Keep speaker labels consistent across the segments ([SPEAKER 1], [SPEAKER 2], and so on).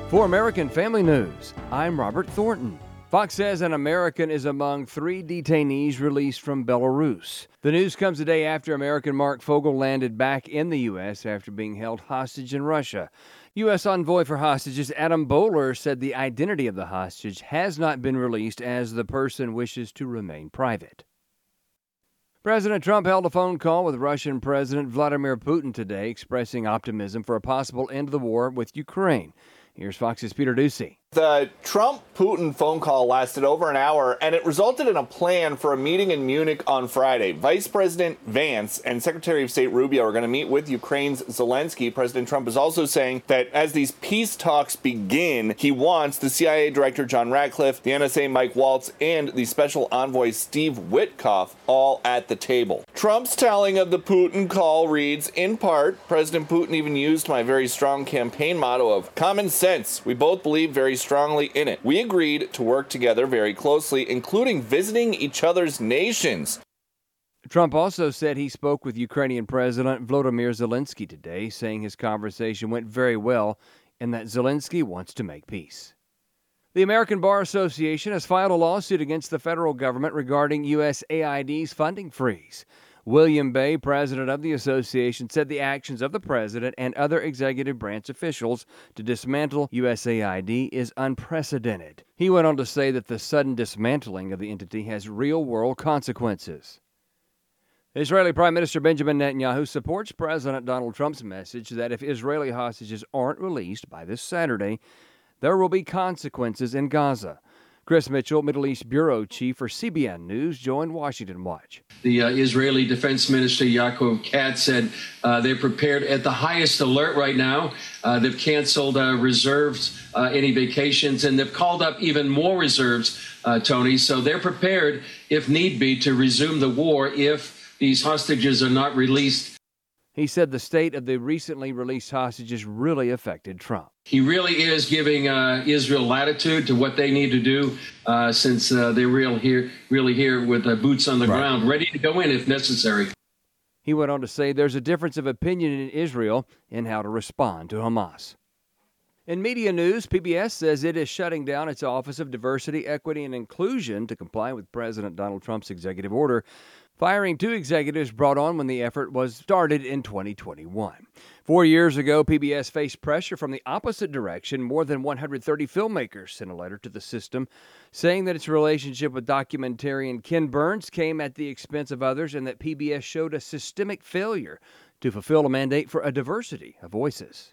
[SPEAKER 1] For American Family News, I'm Robert Thornton. Fox says an American is among 3 detainees released from Belarus. The news comes a day after American Mark Fogel landed back in the U.S. after being held hostage in Russia. U.S. Envoy for Hostages Adam Boehler said the identity of the hostage has not been released as the person wishes to remain private. President Trump held a phone call with Russian President Vladimir Putin today, expressing optimism for a possible end of the war with Ukraine. Here's Fox's Peter Ducey.
[SPEAKER 2] The Trump-Putin phone call lasted over an hour, and it resulted in a plan for a meeting in Munich on Friday. Vice President Vance and Secretary of State Rubio are going to meet with Ukraine's Zelensky. President Trump is also saying that as these peace talks begin, he wants the CIA Director John Ratcliffe, the NSA Mike Waltz, and the Special Envoy Steve Witkoff all at the table. Trump's telling of the Putin call reads, in part, President Putin even used my very strong campaign motto of common sense. We both believe very strongly in it. We agreed to work together very closely, including visiting each other's nations.
[SPEAKER 1] Trump also said he spoke with Ukrainian President Volodymyr Zelensky today, saying his conversation went very well and that Zelensky wants to make peace. The American Bar Association has filed a lawsuit against the federal government regarding USAID's funding freeze. William Bay, president of the association, said the actions of the president and other executive branch officials to dismantle USAID is unprecedented. He went on to say that the sudden dismantling of the entity has real-world consequences. Israeli Prime Minister Benjamin Netanyahu supports President Donald Trump's message that if Israeli hostages aren't released by this Saturday, there will be consequences in Gaza. Chris Mitchell, Middle East Bureau Chief for CBN News, joined Washington Watch.
[SPEAKER 3] The Israeli Defense Minister Yaakov Katz said they're prepared at the highest alert right now. They've canceled reserves, any vacations, and they've called up even more reserves, Tony. So they're prepared, if need be, to resume the war if these hostages are not released.
[SPEAKER 1] He said the state of the recently released hostages really affected Trump.
[SPEAKER 3] He really is giving Israel latitude to what they need to do since they're really here with boots on the ground, ready to go in if necessary.
[SPEAKER 1] He went on to say there's a difference of opinion in Israel in how to respond to Hamas. In media news, PBS says it is shutting down its Office of Diversity, Equity, and Inclusion to comply with President Donald Trump's executive order, firing 2 executives brought on when the effort was started in 2021. 4 years ago, PBS faced pressure from the opposite direction. More than 130 filmmakers sent a letter to the system saying that its relationship with documentarian Ken Burns came at the expense of others and that PBS showed a systemic failure to fulfill a mandate for a diversity of voices.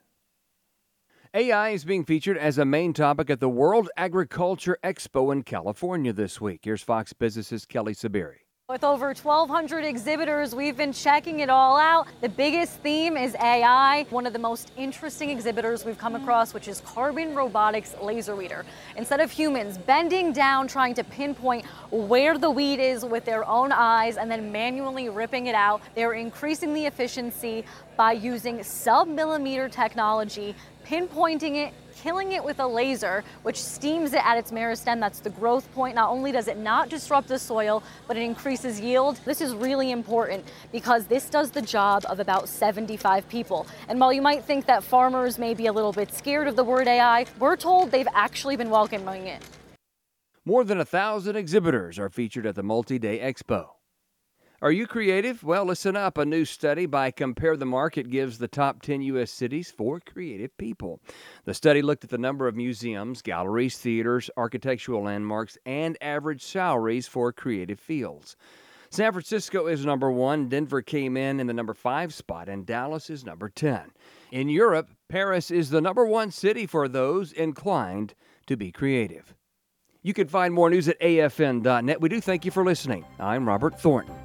[SPEAKER 1] AI is being featured as a main topic at the World Agriculture Expo in California this week. Here's Fox Business's Kelly Saberi.
[SPEAKER 4] With over 1,200 exhibitors, we've been checking it all out. The biggest theme is AI. One of the most interesting exhibitors we've come across, which is Carbon Robotics Laser Weeder. Instead of humans bending down trying to pinpoint where the weed is with their own eyes and then manually ripping it out, they're increasing the efficiency by using sub-millimeter technology, pinpointing it, killing it with a laser, which steams it at its meristem. That's the growth point. Not only does it not disrupt the soil, but it increases yield. This is really important because this does the job of about 75 people. And while you might think that farmers may be a little bit scared of the word AI, we're told they've actually been welcoming it.
[SPEAKER 1] More than 1,000 exhibitors are featured at the multi-day expo. Are you creative? Well, listen up. A new study by Compare the Market gives the top 10 U.S. cities for creative people. The study looked at the number of museums, galleries, theaters, architectural landmarks, and average salaries for creative fields. San Francisco is number 1, Denver came in the number 5 spot, and Dallas is number 10. In Europe, Paris is the number 1 city for those inclined to be creative. You can find more news at afn.net. We do thank you for listening. I'm Robert Thornton.